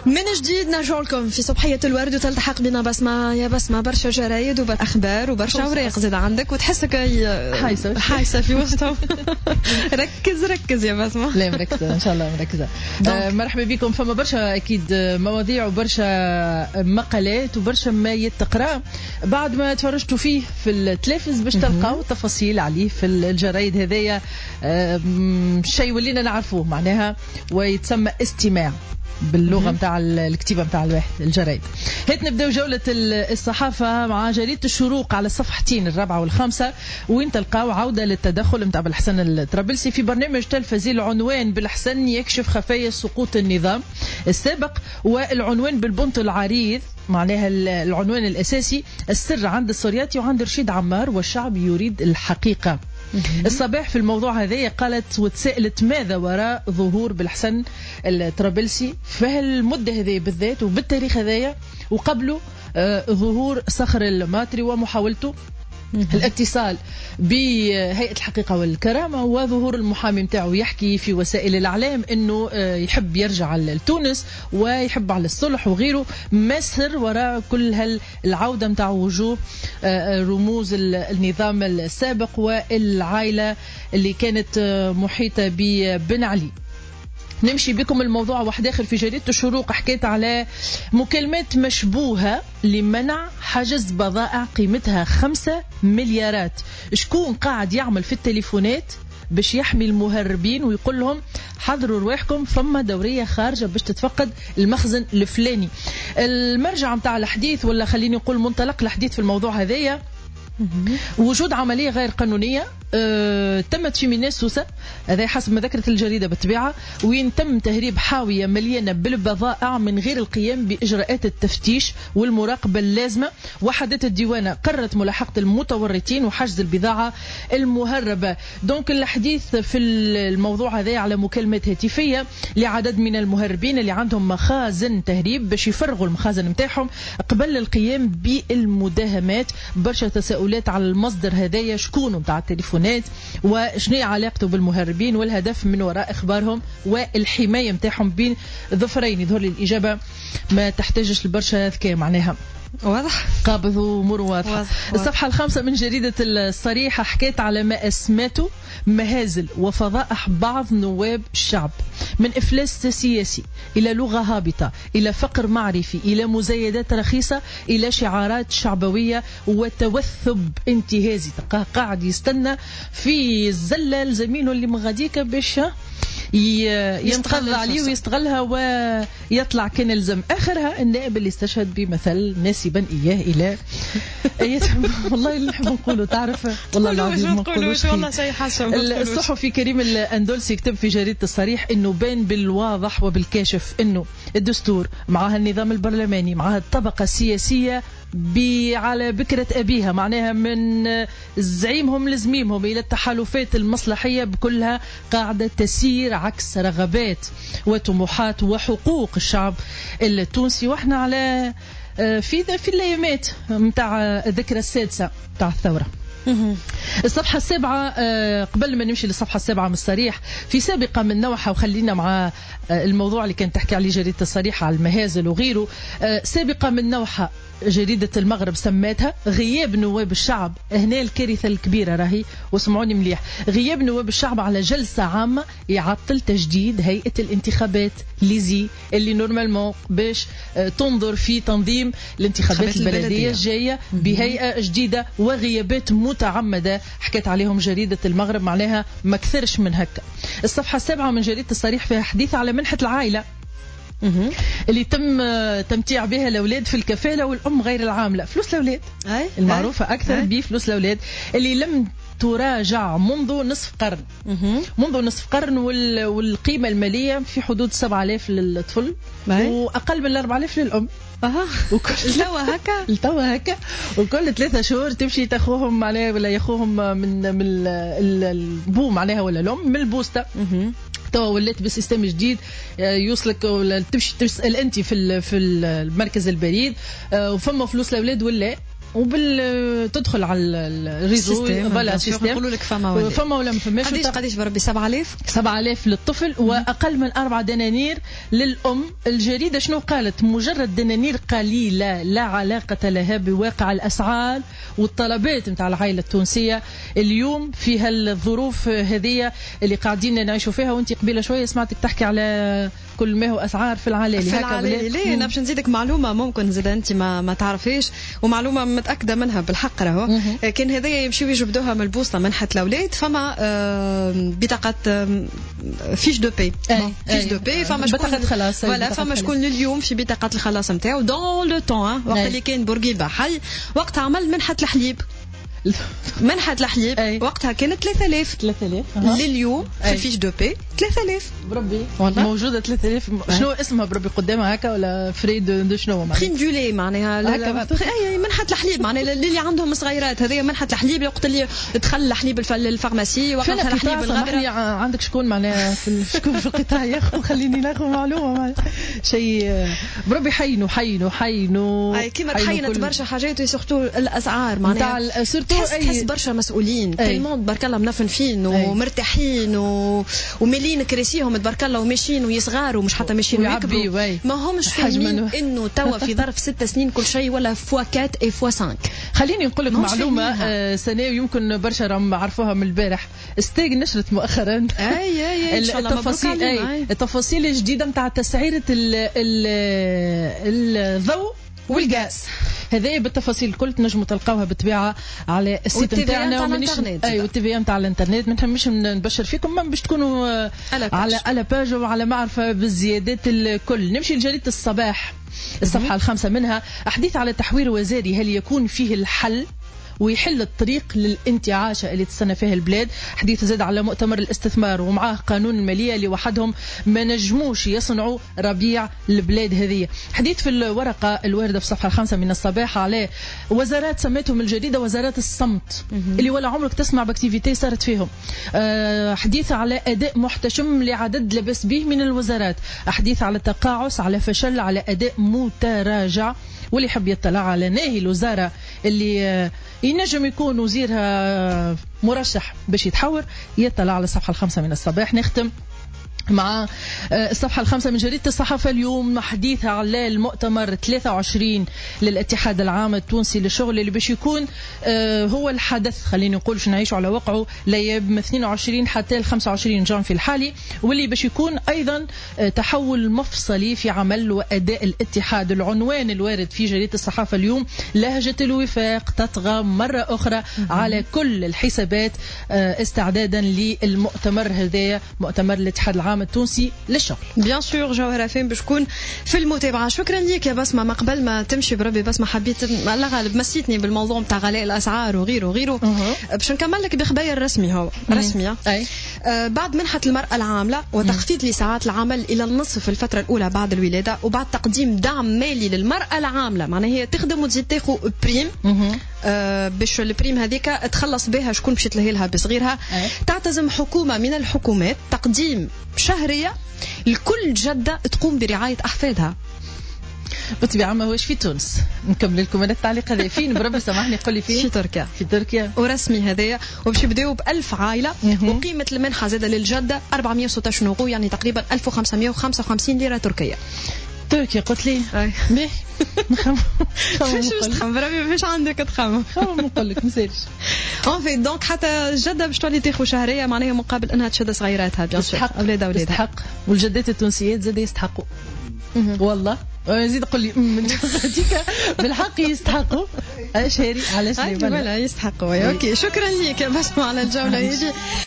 من جديد نرجع لكم في صبحية الورد وتلتحق بنا بسمة. يا بسمة برشا جرايد وبرشا أخبار وبرشا أوراق زاد عندك وتحسك حايسة في وسطهم. ركز يا بسمة. لا مركزة إن شاء الله مركزة. مرحبا بكم. فما برشا أكيد مواضيع وبرشا مقالات وبرشا ما يتقرأ بعد ما تفرجتوا فيه في التلفز باش تلقاو تفاصيل عليه في الجرايد. هذايا شيء ولينا نعرفوه معناها ويتسمى استماع باللغة متاع الكتيبة متاع الواحد الجرايد. هيت نبدأ جولة الصحافة مع جريدة الشروق على الصفحتين 4 و5 وين تلقاو عودة للتدخل متاع بالحسن الطرابلسي في برنامج تلفزي. العنوان بالحسن يكشف خفايا سقوط النظام السابق، والعنوان بالبنط العريض معناها العنوان الأساسي السر عند السورياتي وعند رشيد عمار والشعب يريد الحقيقة. الصباح في الموضوع هذا قالت وتسألت ماذا وراء ظهور بالحسن الطرابلسي في هالمدة هذه بالذات وبالتاريخ هذايا وقبله ظهور صخر الماتري ومحاولته الاتصال بهيئة الحقيقة والكرامة وظهور المحامي متاعه يحكي في وسائل الإعلام أنه يحب يرجع لتونس ويحب على الصلح وغيره. ما السر وراء كل هالعودة متاع وجوه رموز النظام السابق والعائلة اللي كانت محيطة ببن علي؟ نمشي بكم الموضوع واحد آخر في جريدة الشروق. حكيت على مكالمات مشبوهة لمنع حجز بضائع قيمتها 5 مليارات. شكون قاعد يعمل في التليفونات باش يحمي المهربين ويقول لهم حضروا رواحكم فما دورية خارجة باش تتفقد المخزن الفلاني؟ المرجع متاع الحديث ولا خليني نقول منطلق الحديث في الموضوع هذايا وجود عملية غير قانونية تمت في ميناء سوسة، هذا حسب ما ذكرت الجريدة بالطبيعة، وين تم تهريب حاوية مليانة بالبضائع من غير القيام بإجراءات التفتيش والمراقبة اللازمة. وحدة الديوانة قررت ملاحقة المتورطين وحجز البضاعة المهربة. دونك الحديث في الموضوع هذا على مكالمات هاتفية لعدد من المهربين اللي عندهم مخازن تهريب باش يفرغوا المخازن متاعهم قبل القيام بالمداهمات. برشا تساؤلات على المصدر هذايا، شكون متاع التليفونات وشنو علاقته بالمهربين والهدف من وراء إخبارهم والحماية متاعهم بين ظفرين. يظهر لي الإجابة ما تحتاجش لبرشا ذكاء معناها واضح قابض وأمور واضحة. الصفحة 5 من جريدة الصريحة حكيت على ما أسمته مهازل وفضائح بعض نواب الشعب، من إفلاس سياسي إلى لغة هابطة إلى فقر معرفي إلى مزايدات رخيصة إلى شعارات شعبوية وتوثب انتهازي. قاعد يستنى في الزلة زميله اللي مغاديك باش ينتقض عليه ويستغلها ويطلع كان الزم. آخرها النائب اللي استشهد بمثل ناسبا إياه إلى والله اللي نحب نقوله تعرف والله العظيم ما نقولوش والله شيء حسن. الصحفي كريم الأندلسي يكتب في جريدة الصريح إنه بين بالواضح وبالكاشف إنه الدستور معها النظام البرلماني معها الطبقة السياسية على بكرة أبيها، معناها من زعيمهم لزميمهم إلى التحالفات المصلحية بكلها قاعدة تسير عكس رغبات وطموحات وحقوق الشعب التونسي. وإحنا على في الأيامات متاع الذكرى السادسة متاع الثورة. الصفحة 7 قبل ما نمشي للصفحة 7 من الصريح في سابقة من نوعها، وخلينا مع الموضوع اللي كانت تحكي عليه جريدة الصريحة على المهازل وغيره. سابقة من نوعها جريدة المغرب سماتها غياب نواب الشعب. هنا الكارثة الكبيرة راهي واسمعوني مليح، غياب نواب الشعب على جلسة عامة يعطل تجديد هيئة الانتخابات ليزي اللي نورمالمون باش تنظر في تنظيم الانتخابات البلدية الجاية بهيئة جديدة، وغيابات متعمدة حكيت عليهم جريدة المغرب معناها ما كثرش من هكا. الصفحة 7 من جريدة الصريح فيها حديث على منحة العائلة اللي تم تمتيع بها الأولاد في الكفالة والأم غير العاملة. فلوس الأولاد المعروفة أكثر بفلوس الأولاد اللي لم تراجع منذ نصف قرن. منذ نصف قرن والقيمة المالية في حدود 7,000 للطفل وأقل من 4,000 للأم. التوا هكا وكل 3 شهور تمشي تاخوهم معناها ولا ياخوهم من البو معناها ولا الأم من البوسطة. توا ولات بسيستم جديد يوصلك ولا تمشي تسأل أنت في المركز البريد وفما فلوس الأولاد ولا تدخل على الريزو فوالا سيستم يقولوا لك فما ولا ما فماش. قديش بربي 7000 للطفل واقل من 4 دنانير للام. الجريده شنو قالت؟ مجرد دنانير قليله لا علاقه لها بواقع الاسعار والطلبات نتاع العائله التونسيه اليوم في هالظروف هذه اللي قاعدين نعيشوا فيها. وانت قبيله شويه سمعتك تحكي على كل ما هو اسعار في العلالي هكا. ليه انا باش نزيدك معلومه ممكن زاد انت ما تعرفيش ومعلومه متاكده منها بالحق راهو. كان هذايا يمشيو يجبدوها من البوسطه منحه الاولاد فما بطاقه فيش دو بي. فيش دو بي فما بطاقه خلاص ولا فما شكون اليوم في بطاقه الخلاص نتاعو دون لو طون وقت اللي كان بورقيبه حي وقت عمل منحه الحليب. منحة الحليب وقتها كانت 3000 لليوم في فيش دو بي 3000 بربي والله موجودة 3000. شنو اسمها بربي قدامها هكا ولا فريد دو شنو معناها بريم دولي معناها اي منحة الحليب معناها اللي عندهم صغيرات هذه منحة الحليب الوقت اللي دخل الحليب الفارماسي وقت الحليب الغبرة. عندك شكون معناها شكون في القطاع يا اخو خليني ناخذ معلومة شيء بربي حينو اي كيما تحينت برشا حاجات وسورتو الاسعار معناها تحس برشا مسؤولين تلمون تبارك الله منفنفين ومرتاحين وملين كراسيهم تبارك الله وماشيين ويصغاروا مش حتى ماشيين ويكبروا ما همش فاهمين انه توا في ظرف 6 سنين كل شيء ولا فوا 4 اي فوا 5. خليني نقول لك معلومه سنه ويمكن برشا راهم عرفوها من البارح. ستيج نشرت مؤخرا التفاصيل الجديده نتاع تسعيره الضوء والغاز. هذه بالتفاصيل الكل تنجموا تلقاوها بالطبيعه على السيت نتاعنا والتي نتاع الانترنت. ما نحبش نبشر فيكم ما باش تكونوا على باج وعلى معرفه بالزيادات الكل. نمشي لجريده الصباح الصفحه ال5 منها حديث على تحوير وزاري هل يكون فيه الحل ويحل الطريق للانتعاشة اللي تستنى فيها البلاد. حديث زاد على مؤتمر الاستثمار ومعاه قانون المالية اللي وحدهم ما نجموش يصنعوا ربيع البلاد هذه. حديث في الورقة الواردة في الصفحة 5 من الصباح على وزارات سميتهم الجديدة وزارات الصمت اللي ولا عمرك تسمع باكتيفيتي صارت فيهم. حديث على أداء محتشم لعدد لبس به من الوزارات. حديث على تقاعس على فشل على أداء متراجع. واللي يحب يطلع على ناهي الوزارة اللي ينجم يكون وزيرها مرشح باش يتحور يطلع على الصفحة 5 من الصباح. نختم مع الصفحة 5 من جريدة الصحافة اليوم حديثها على المؤتمر 23 للاتحاد العام التونسي للشغل اللي باش يكون هو الحدث خلينا نقول باش نعيشوا على وقعه لياب من 22 حتى ل 25 جانفي الحالي واللي باش يكون أيضا تحول مفصلي في عمل وأداء الاتحاد. العنوان الوارد في جريدة الصحافة اليوم لهجة الوفاق تطغى مرة أخرى على كل الحسابات استعدادا للمؤتمر هذا مؤتمر الاتحاد العام التونسي للشغل. بيان سور جوهرة فين باش تكون في المتابعة. شكرا ليك يا بسمة. ما قبل ما تمشي بربي بسمة حبيت الله غالب مسيتني بالموضوع نتاع غلاء الأسعار وغيره باش نكمل لك بخباير رسمي هو رسمية. بعد منحة المرأة العاملة وتخفيض لساعات العمل إلى النصف في الفترة الأولى بعد الولادة وبعد تقديم دعم مالي للمرأة العاملة معناها هي تخدم وتزيد تاخذ بريم باش البريم هذيك تخلص بها شكون باش تلهي لها بصغيرها. تعتزم حكومة من الحكومات تقديم شهرية لكل جدة تقوم برعاية أحفادها. بالطبيعة ما هوش في تونس. نكمل لكم أنا التعليق هذا فين بربي سامحني قولي فين. في تركيا ورسمي هذايا وباش يبداو ب1000 عائلة وقيمة المنحة زادة للجدة 416 يورو يعني تقريبا 1555 ليرة تركية. تركيا قلت لي باهي فاش تخمم بربي فاش عندك تخمم نقول لك مسالش في دونك حتى الجدة باش تولي تاخذ شهرية معناها مقابل انها تشد صغيراتها بيان سور اولادها تستحق والجدات التونسيات زاد يستحقوا والله. زيد قل لي هذيك بالحق يستحقوا شهري علاش لا يستحقوا. اوكي شكرا لك يا بسمة على الجولة هذه.